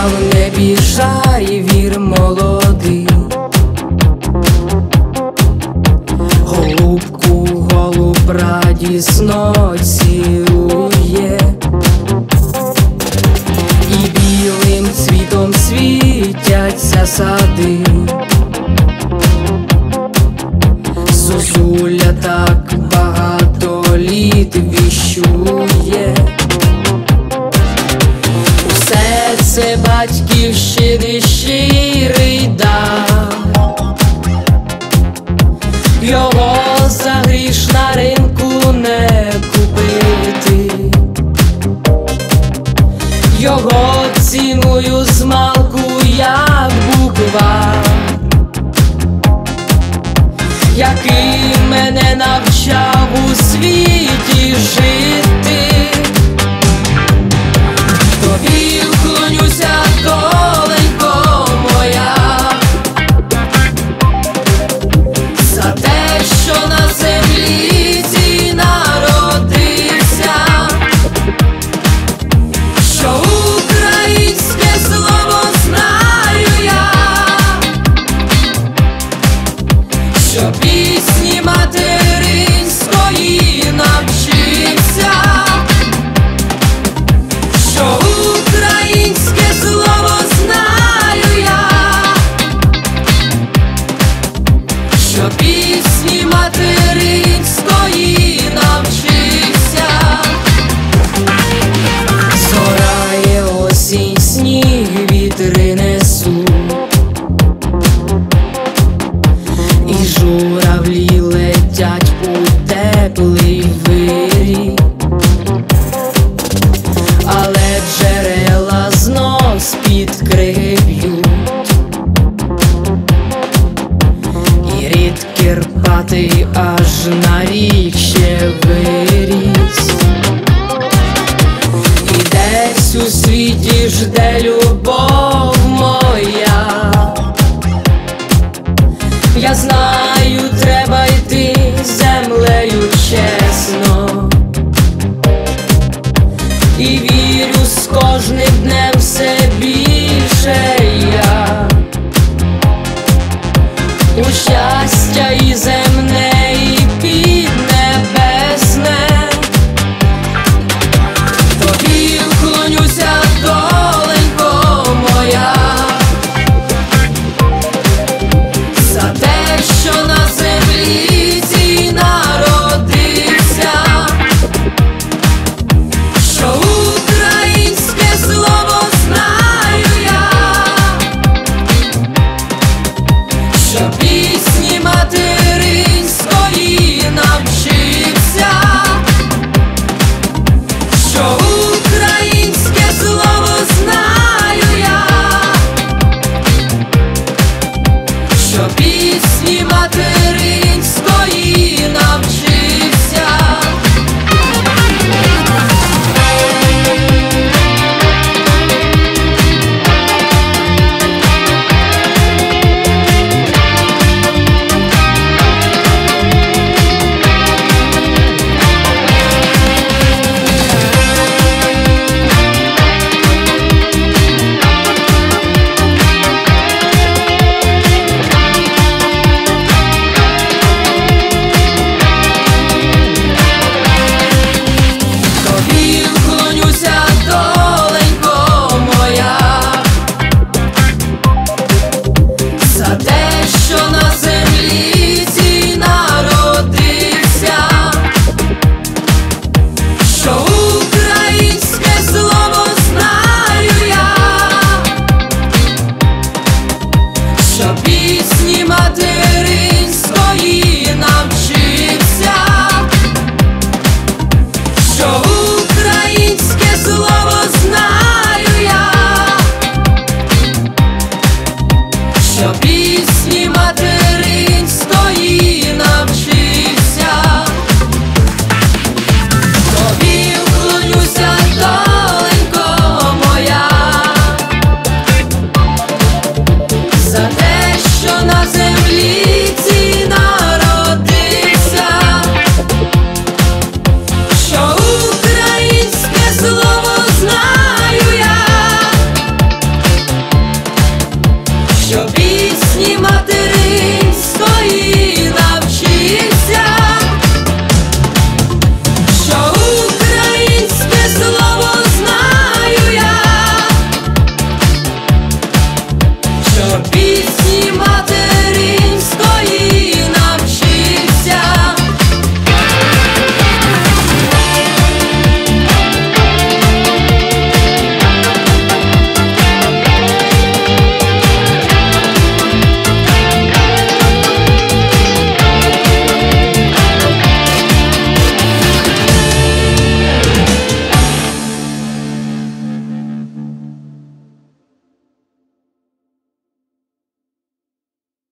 в небі жає вір молодий. Голубку голуб радісно цілує, і білим цвітом світяться сади. Зозуля так багато літ віщує, усе це батьківщини щирий дар. Його за гріш на ринку не купити, його ціную змалку як буквар, який мене навчав у світі жити. Тобі вклонюся, доленько моя, за те, що на землі цій народився, що українське слово знаю я, що пісні материнської навчився, що українське слово знаю я, що пісні материнської навчився. Зорає осінь, сніг вітри несуть, і журавлі летять у теплий вирій, але джерела знов з-під криги б'ють, і рід Кирпатий аж на рік ще виріс. І десь у світі жде любов моя. Я знаю, треба йти землею чесно, і вірю з кожним днем все більше я у щастя і земне, і піднебесне. Тобі вклонюся, доленько моя, за те, що на землі цій народився, що українське слово знаю я, що пісні материнської навчився, що українське слово знаю я, що пісні материнської навчився. Що